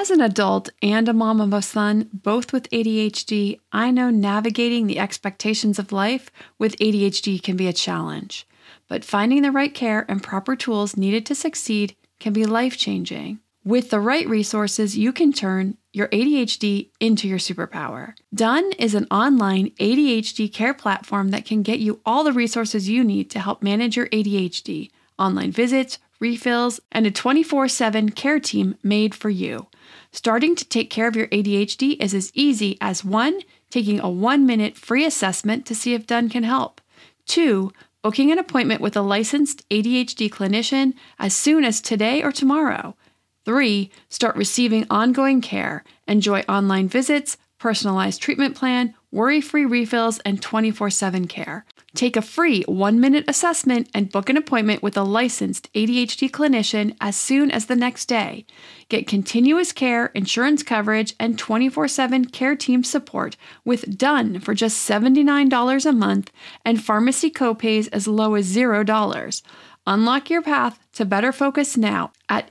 As an adult and a mom of a son, both with ADHD, I know navigating the expectations of life with ADHD can be a challenge. But finding the right care and proper tools needed to succeed can be life-changing. With the right resources, you can turn your ADHD into your superpower. Done is an online ADHD care platform that can get you all the resources you need to help manage your ADHD, online visits, refills, and a 24/7 care team made for you. Starting to take care of your ADHD is as easy as 1. Taking a 1-minute free assessment to see if Done can help. 2. Booking an appointment with a licensed ADHD clinician as soon as today or tomorrow. 3. Start receiving ongoing care. Enjoy online visits, personalized treatment plan, worry-free refills, and 24/7 care. Take a free 1-minute assessment and book an appointment with a licensed ADHD clinician as soon as the next day. Get continuous care, insurance coverage, and 24/7 care team support with Done for just $79 a month and pharmacy copays as low as $0. Unlock your path to better focus now at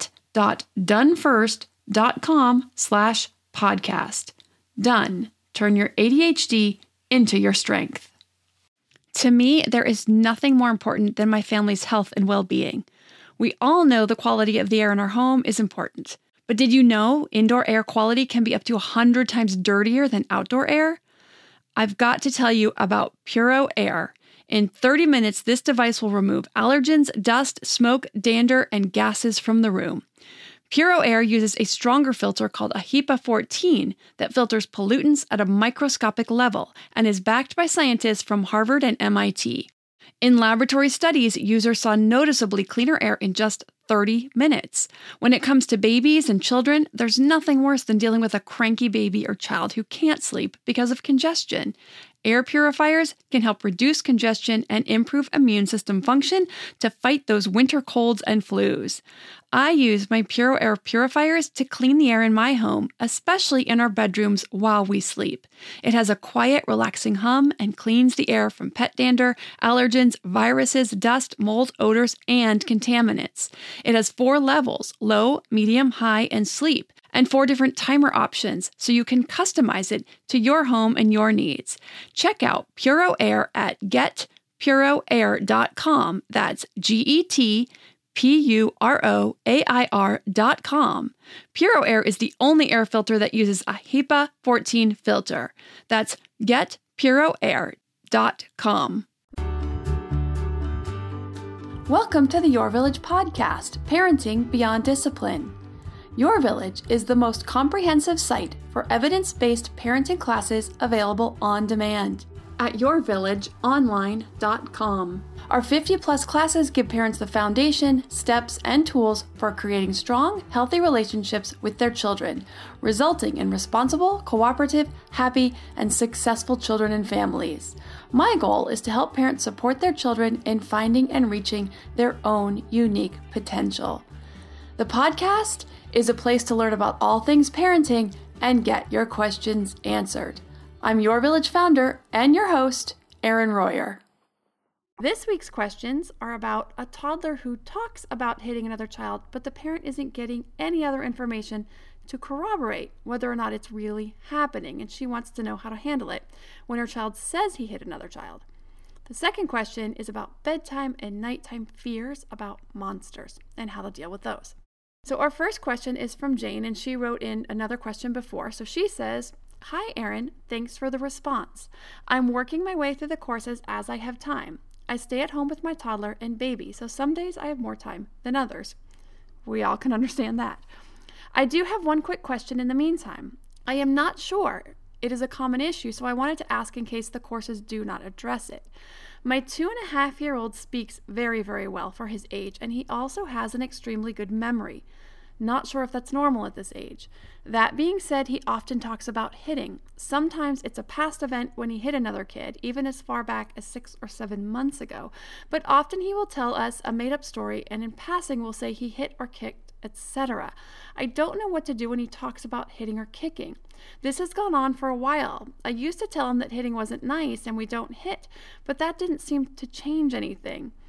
get.donefirst.com/podcast. Done. Turn your ADHD into your strength. To me, there is nothing more important than my family's health and well-being. We all know the quality of the air in our home is important. But did you know indoor air quality can be up to 100 times dirtier than outdoor air? I've got to tell you about Puro Air. In 30 minutes, this device will remove allergens, dust, smoke, dander, and gases from the room. Puro Air uses a stronger filter called a HEPA 14 that filters pollutants at a microscopic level and is backed by scientists from Harvard and MIT. In laboratory studies, users saw noticeably cleaner air in just 30 minutes. When it comes to babies and children, there's nothing worse than dealing with a cranky baby or child who can't sleep because of congestion. Air purifiers can help reduce congestion and improve immune system function to fight those winter colds and flus. I use my Puro Air purifiers to clean the air in my home, especially in our bedrooms while we sleep. It has a quiet, relaxing hum and cleans the air from pet dander, allergens, viruses, dust, mold, odors, and contaminants. It has 4 levels: low, medium, high, and sleep, and 4 different timer options so you can customize it to your home and your needs. Check out Puro Air at getpuroair.com. That's GETPUROAIR.com. Puro Air is the only air filter that uses a HEPA 14 filter. That's getpuroair.com. Welcome to the Your Village podcast, Parenting Beyond Discipline. Your Village is the most comprehensive site for evidence-based parenting classes available on demand at yourvillageonline.com. Our 50-plus classes give parents the foundation, steps, and tools for creating strong, healthy relationships with their children, resulting in responsible, cooperative, happy, and successful children and families. My goal is to help parents support their children in finding and reaching their own unique potential. The podcast is a place to learn about all things parenting and get your questions answered. I'm Your Village founder and your host, Erin Royer. This week's questions are about a toddler who talks about hitting another child, but the parent isn't getting any other information to corroborate whether or not it's really happening, and she wants to know how to handle it when her child says he hit another child. The second question is about bedtime and nighttime fears about monsters and how to deal with those. So our first question is from Jane, and she wrote in another question before. So she says, "Hi, Erin. Thanks for the response. I'm working my way through the courses as I have time. I stay at home with my toddler and baby, so some days I have more time than others." We all can understand that. "I do have one quick question in the meantime. I am not sure it is a common issue, so I wanted to ask in case the courses do not address it. My 2.5-year-old speaks very, very well for his age, and he also has an extremely good memory. Not sure if that's normal at this age. That being said, he often talks about hitting. Sometimes it's a past event when he hit another kid, even as far back as 6 or 7 months ago, but often he will tell us a made-up story and in passing will say he hit or kicked, etc. I don't know what to do when he talks about hitting or kicking. This has gone on for a while. I used to tell him that hitting wasn't nice and we don't hit, but that didn't seem to change anything.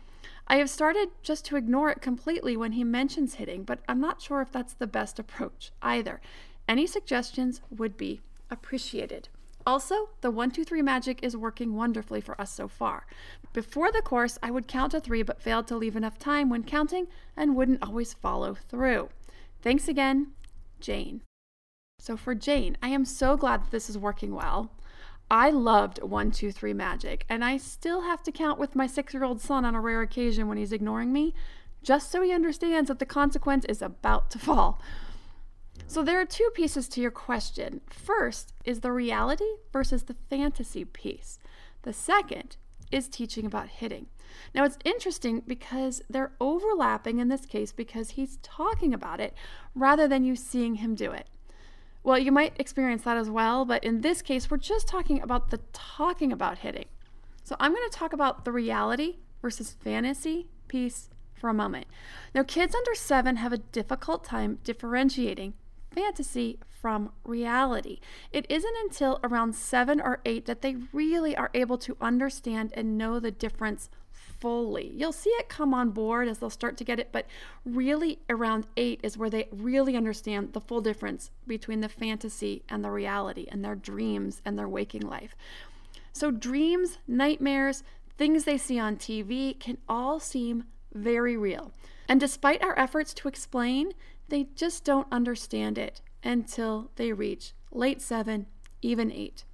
I have started just to ignore it completely when he mentions hitting, but I'm not sure if that's the best approach either. Any suggestions would be appreciated. Also, the 1, 2, 3 magic is working wonderfully for us so far. Before the course, I would count to 3 but failed to leave enough time when counting and wouldn't always follow through. Thanks again, Jane. So for Jane, I am so glad that this is working well. I loved 1, 2, 3 magic, and I still have to count with my 6-year-old son on a rare occasion when he's ignoring me, just so he understands that the consequence is about to fall. So there are 2 pieces to your question. First is the reality versus the fantasy piece. The second is teaching about hitting. Now it's interesting because they're overlapping in this case because he's talking about it rather than you seeing him do it. Well, you might experience that as well, but in this case, we're just talking about the talking about hitting. So I'm going to talk about the reality versus fantasy piece for a moment. Now, kids under 7 have a difficult time differentiating fantasy from reality. It isn't until around 7 or 8 that they really are able to understand and know the difference fully. You'll see it come on board as they'll start to get it, but really around 8 is where they really understand the full difference between the fantasy and the reality and their dreams and their waking life. So dreams, nightmares, things they see on TV can all seem very real. And despite our efforts to explain, they just don't understand it until they reach late 7, even 8.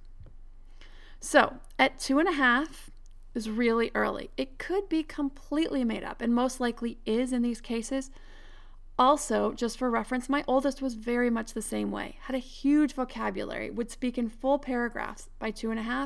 So at 2.5 is really early. It could be completely made up and most likely is in these cases. Also, just for reference, my oldest was very much the same way, had a huge vocabulary, would speak in full paragraphs by 2.5.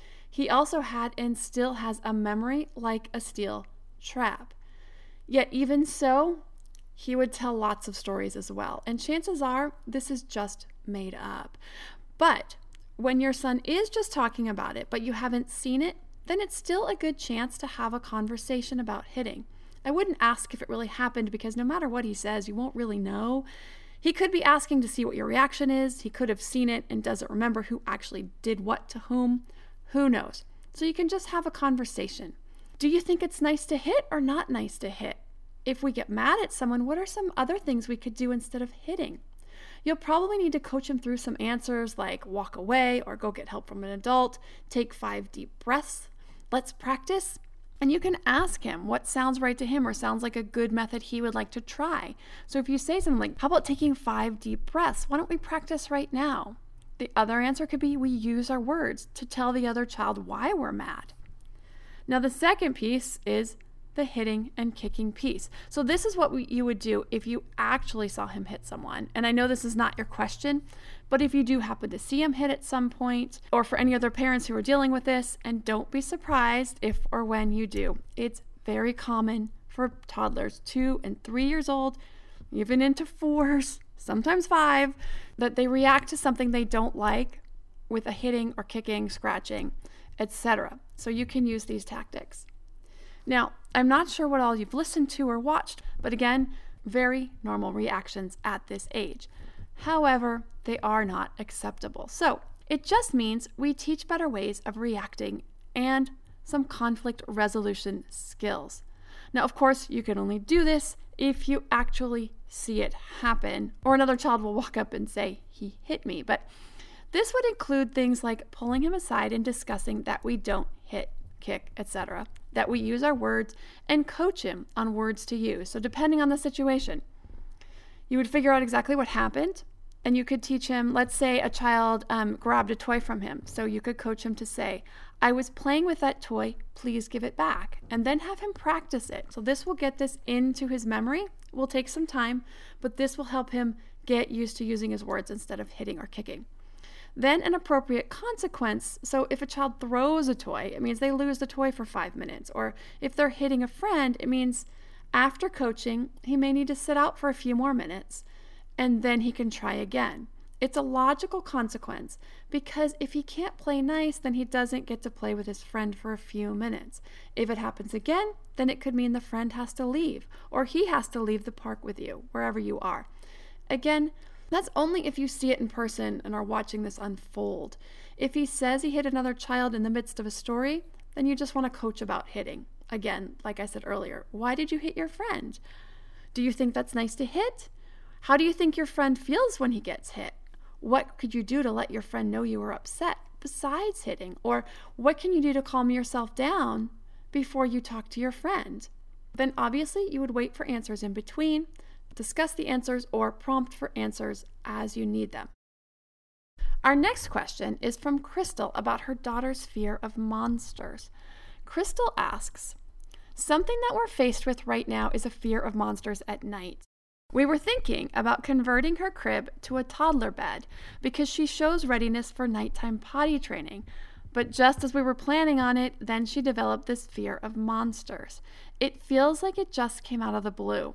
He also had and still has a memory like a steel trap. Yet even so, he would tell lots of stories as well. And chances are this is just made up. But when your son is just talking about it, but you haven't seen it, then it's still a good chance to have a conversation about hitting. I wouldn't ask if it really happened because no matter what he says, you won't really know. He could be asking to see what your reaction is. He could have seen it and doesn't remember who actually did what to whom. Who knows? So you can just have a conversation. Do you think it's nice to hit or not nice to hit? If we get mad at someone, what are some other things we could do instead of hitting? You'll probably need to coach him through some answers like walk away or go get help from an adult, take 5 deep breaths. Let's practice. And you can ask him what sounds right to him or sounds like a good method he would like to try. So if you say something like, how about taking 5 deep breaths? Why don't we practice right now? The other answer could be we use our words to tell the other child why we're mad. Now the second piece is the hitting and kicking piece. So this is what you would do if you actually saw him hit someone. And I know this is not your question, but if you do happen to see him hit at some point, or for any other parents who are dealing with this, and don't be surprised if or when you do. It's very common for toddlers 2 and 3 years old, even into 4s, sometimes 5, that they react to something they don't like with a hitting or kicking, scratching, etc. So you can use these tactics. Now, I'm not sure what all you've listened to or watched, but again, very normal reactions at this age. However, they are not acceptable. So it just means we teach better ways of reacting and some conflict resolution skills. Now, of course, you can only do this if you actually see it happen, or another child will walk up and say, he hit me. But this would include things like pulling him aside and discussing that we don't hit, kick, etc., that we use our words and coach him on words to use. So depending on the situation, you would figure out exactly what happened and you could teach him, let's say a child grabbed a toy from him. So you could coach him to say, I was playing with that toy, please give it back, and then have him practice it. So this will get this into his memory. It will take some time, but this will help him get used to using his words instead of hitting or kicking. Then an appropriate consequence. So if a child throws a toy, it means they lose the toy for 5 minutes. Or if they're hitting a friend, it means after coaching, he may need to sit out for a few more minutes and then he can try again. It's a logical consequence because if he can't play nice, then he doesn't get to play with his friend for a few minutes. If it happens again, then it could mean the friend has to leave or he has to leave the park with you, wherever you are. Again, that's only if you see it in person and are watching this unfold. If he says he hit another child in the midst of a story, then you just want to coach about hitting. Again, like I said earlier, why did you hit your friend? Do you think that's nice to hit? How do you think your friend feels when he gets hit? What could you do to let your friend know you were upset besides hitting? Or what can you do to calm yourself down before you talk to your friend? Then obviously you would wait for answers in between, discuss the answers, or prompt for answers as you need them. Our next question is from Crystal about her daughter's fear of monsters. Crystal asks, something that we're faced with right now is a fear of monsters at night. We were thinking about converting her crib to a toddler bed because she shows readiness for nighttime potty training. But just as we were planning on it, then she developed this fear of monsters. It feels like it just came out of the blue.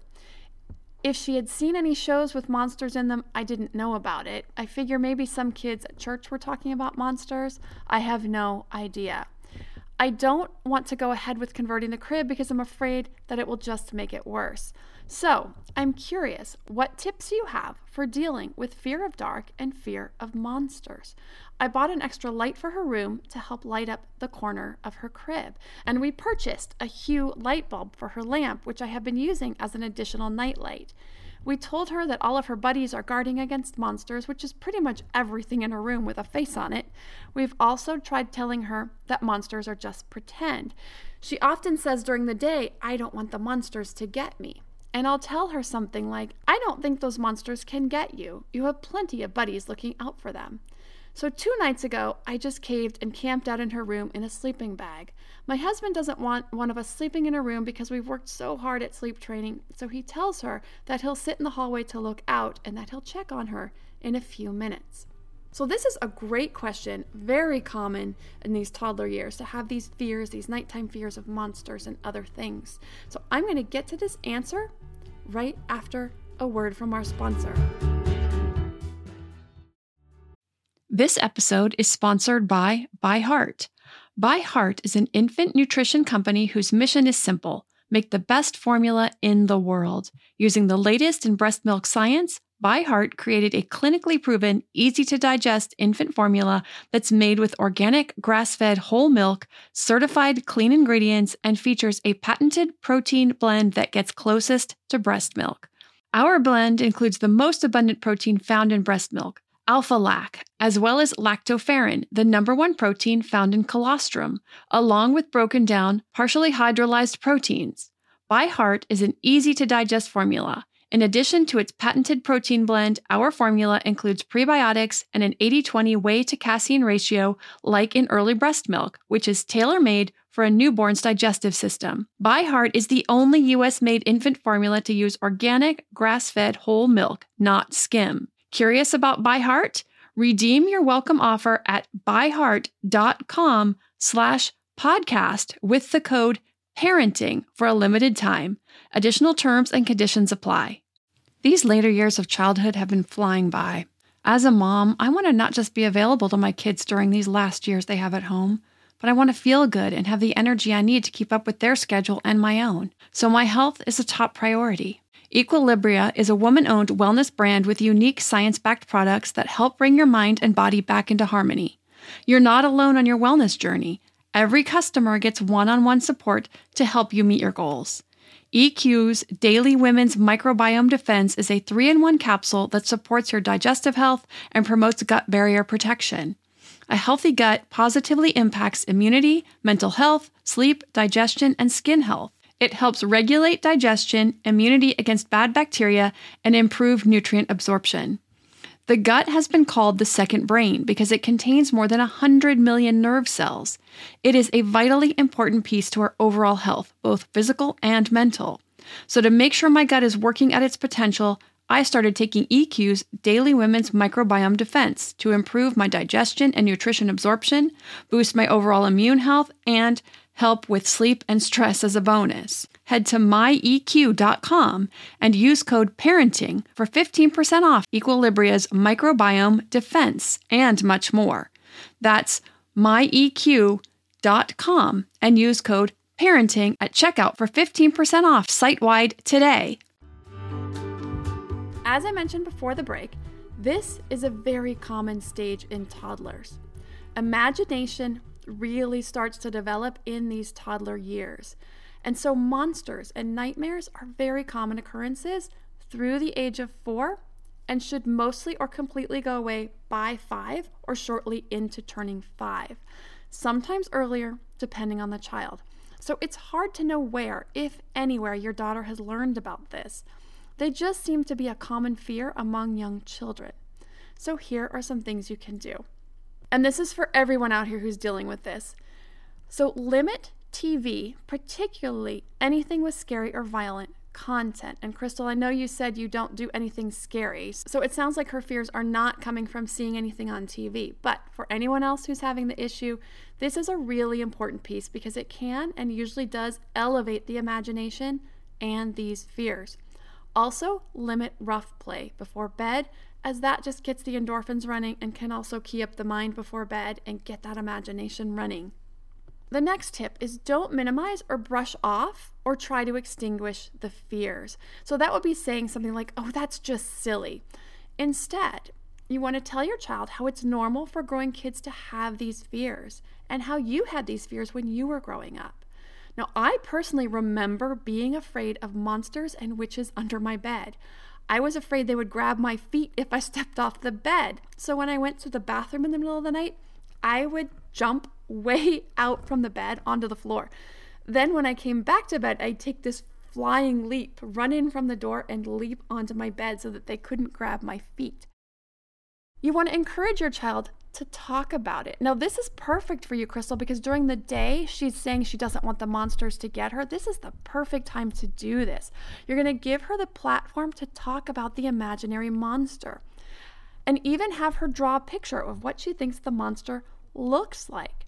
If she had seen any shows with monsters in them, I didn't know about it. I figure maybe some kids at church were talking about monsters. I have no idea. I don't want to go ahead with converting the crib because I'm afraid that it will just make it worse. So I'm curious what tips you have for dealing with fear of dark and fear of monsters. I bought an extra light for her room to help light up the corner of her crib, and we purchased a Hue light bulb for her lamp, which I have been using as an additional night light. We told her that all of her buddies are guarding against monsters, which is pretty much everything in her room with a face on it. We've also tried telling her that monsters are just pretend. She often says during the day, I don't want the monsters to get me. And I'll tell her something like, I don't think those monsters can get you. You have plenty of buddies looking out for them. So 2 nights ago, I just caved and camped out in her room in a sleeping bag. My husband doesn't want one of us sleeping in her room because we've worked so hard at sleep training, so he tells her that he'll sit in the hallway to look out and that he'll check on her in a few minutes. So this is a great question, very common in these toddler years to have these fears, these nighttime fears of monsters and other things. So I'm going to get to this answer right after a word from our sponsor. This episode is sponsored by ByHeart. ByHeart is an infant nutrition company whose mission is simple: make the best formula in the world. Using the latest in breast milk science, ByHeart created a clinically proven, easy-to-digest infant formula that's made with organic, grass-fed whole milk, certified clean ingredients, and features a patented protein blend that gets closest to breast milk. Our blend includes the most abundant protein found in breast milk, alpha-lac, as well as lactoferrin, the #1 protein found in colostrum, along with broken down, partially hydrolyzed proteins. ByHeart is an easy-to-digest formula. In addition to its patented protein blend, our formula includes prebiotics and an 80-20 whey-to-casein ratio like in early breast milk, which is tailor-made for a newborn's digestive system. ByHeart is the only U.S.-made infant formula to use organic, grass-fed whole milk, not skim. Curious about ByHeart? Redeem your welcome offer at byheart.com/podcast with the code PARENTING for a limited time. Additional terms and conditions apply. These later years of childhood have been flying by. As a mom, I want to not just be available to my kids during these last years they have at home, but I want to feel good and have the energy I need to keep up with their schedule and my own. So my health is a top priority. Equilibria is a woman-owned wellness brand with unique science-backed products that help bring your mind and body back into harmony. You're not alone on your wellness journey. Every customer gets one-on-one support to help you meet your goals. EQ's Daily Women's Microbiome Defense is a 3-in-1 capsule that supports your digestive health and promotes gut barrier protection. A healthy gut positively impacts immunity, mental health, sleep, digestion, and skin health. It helps regulate digestion, immunity against bad bacteria, and improve nutrient absorption. The gut has been called the second brain because it contains more than 100 million nerve cells. It is a vitally important piece to our overall health, both physical and mental. So to make sure my gut is working at its potential, I started taking EQ's Daily Women's Microbiome Defense to improve my digestion and nutrition absorption, boost my overall immune health, and help with sleep and stress as a bonus. Head to myeq.com and use code PARENTING for 15% off Equilibria's Microbiome Defense and much more. That's myeq.com and use code PARENTING at checkout for 15% off site-wide today. As I mentioned before the break, this is a very common stage in toddlers. Imagination really starts to develop in these toddler years. And so monsters and nightmares are very common occurrences through the age of 4 and should mostly or completely go away by 5 or shortly into turning 5, sometimes earlier depending on the child. So it's hard to know where, if anywhere, your daughter has learned about this. They just seem to be a common fear among young children. So here are some things you can do. And this is for everyone out here who's dealing with this. So limit TV, particularly anything with scary or violent content. And Crystal, I know you said you don't do anything scary, so it sounds like her fears are not coming from seeing anything on TV. But for anyone else who's having the issue, this is a really important piece because it can and usually does elevate the imagination and these fears. Also, limit rough play before bed, as that just gets the endorphins running and can also key up the mind before bed and get that imagination running. The next tip is don't minimize or brush off or try to extinguish the fears. So that would be saying something like, oh, that's just silly. Instead, you want to tell your child how it's normal for growing kids to have these fears and how you had these fears when you were growing up. Now, I personally remember being afraid of monsters and witches under my bed. I was afraid they would grab my feet if I stepped off the bed. So when I went to the bathroom in the middle of the night, I would jump way out from the bed onto the floor. Then when I came back to bed, I'd take this flying leap, run in from the door and leap onto my bed so that they couldn't grab my feet. You want to encourage your child to talk about it. Now, this is perfect for you, Crystal, because during the day, she's saying she doesn't want the monsters to get her. This is the perfect time to do this. You're going to give her the platform to talk about the imaginary monster and even have her draw a picture of what she thinks the monster looks like.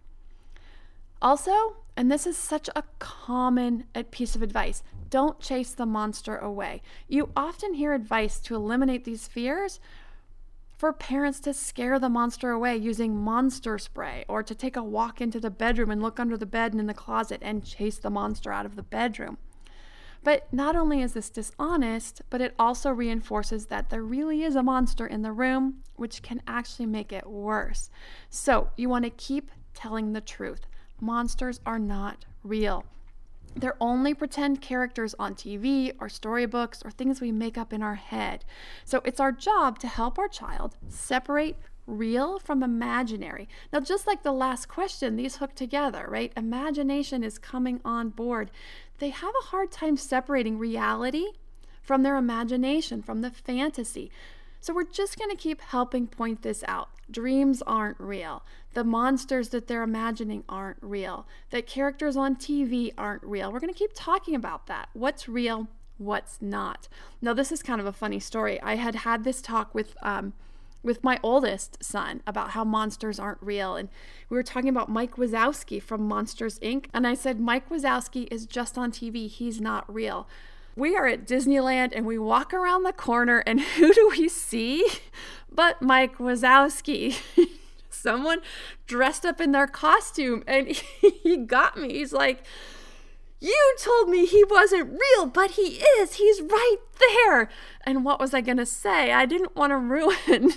Also, and this is such a common piece of advice, don't chase the monster away. You often hear advice to eliminate these fears for parents to scare the monster away using monster spray, or to take a walk into the bedroom and look under the bed and in the closet and chase the monster out of the bedroom. But not only is this dishonest, but it also reinforces that there really is a monster in the room, which can actually make it worse. So you want to keep telling the truth. Monsters are not real. They're only pretend characters on TV or storybooks or things we make up in our head. So it's our job to help our child separate real from imaginary. Now, just like the last question, these hook together, right? Imagination is coming on board. They have a hard time separating reality from their imagination, from the fantasy. So we're just going to keep helping point this out. Dreams aren't real. The monsters that they're imagining aren't real. That characters on TV aren't real. We're going to keep talking about that. What's real? What's not? Now, this is kind of a funny story. I had this talk with my oldest son about how monsters aren't real. And we were talking about Mike Wazowski from Monsters, Inc. And I said, Mike Wazowski is just on TV. He's not real. We are at Disneyland and we walk around the corner and who do we see but Mike Wazowski? Someone dressed up in their costume, and he got me. He's like, you told me he wasn't real, but he is. He's right there. And what was I going to say? I didn't want to ruin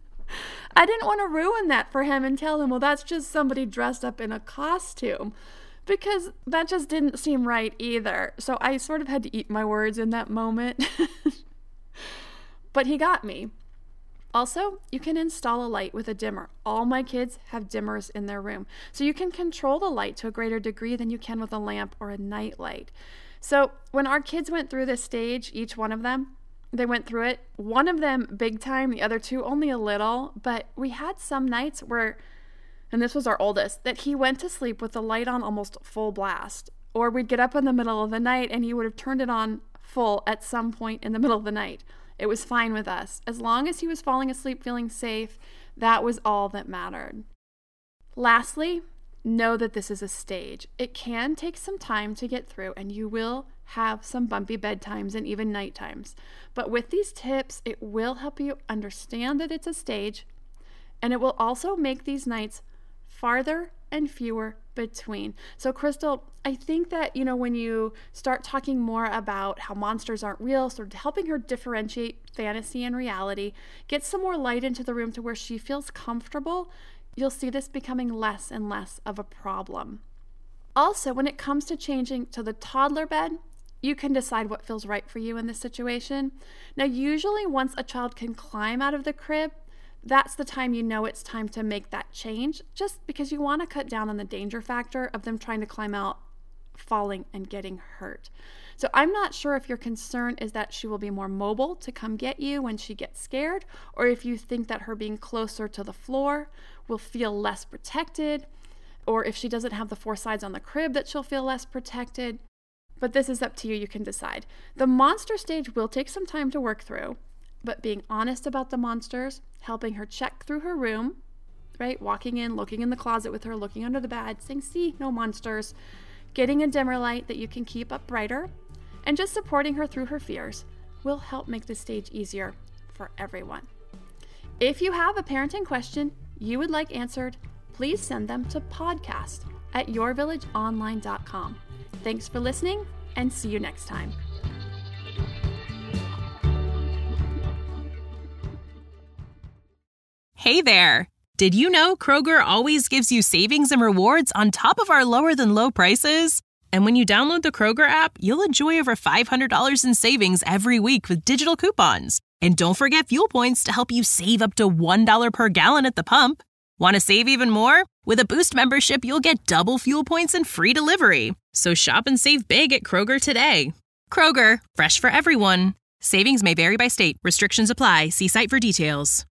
that for him and tell him, well, that's just somebody dressed up in a costume. Because that just didn't seem right either. So I sort of had to eat my words in that moment. But he got me. Also, you can install a light with a dimmer. All my kids have dimmers in their room. So you can control the light to a greater degree than you can with a lamp or a night light. So when our kids went through this stage, each one of them, they went through it. One of them big time, the other two only a little. But we had some nights where, and this was our oldest, that he went to sleep with the light on almost full blast. Or we'd get up in the middle of the night and he would have turned it on full at some point in the middle of the night. It was fine with us. As long as he was falling asleep feeling safe, that was all that mattered. Lastly, know that this is a stage. It can take some time to get through, and you will have some bumpy bedtimes and even night times. But with these tips, it will help you understand that it's a stage, and it will also make these nights farther and fewer between. So Crystal, I think that, when you start talking more about how monsters aren't real, sort of helping her differentiate fantasy and reality, get some more light into the room to where she feels comfortable, you'll see this becoming less and less of a problem. Also, when it comes to changing to the toddler bed, you can decide what feels right for you in this situation. Now, usually once a child can climb out of the crib, that's the time you know it's time to make that change, just because you want to cut down on the danger factor of them trying to climb out, falling, and getting hurt. So I'm not sure if your concern is that she will be more mobile to come get you when she gets scared, or if you think that her being closer to the floor will feel less protected, or if she doesn't have the 4 sides on the crib that she'll feel less protected. But this is up to you. You can decide. The monster stage will take some time to work through, but being honest about the monsters, helping her check through her room, right? Walking in, looking in the closet with her, looking under the bed, saying, see, no monsters, getting a dimmer light that you can keep up brighter, and just supporting her through her fears will help make this stage easier for everyone. If you have a parenting question you would like answered, please send them to podcast@yourvillageonline.com. Thanks for listening, and see you next time. Hey there! Did you know Kroger always gives you savings and rewards on top of our lower-than-low prices? And when you download the Kroger app, you'll enjoy over $500 in savings every week with digital coupons. And don't forget fuel points to help you save up to $1 per gallon at the pump. Want to save even more? With a Boost membership, you'll get double fuel points and free delivery. So shop and save big at Kroger today. Kroger, fresh for everyone. Savings may vary by state. Restrictions apply. See site for details.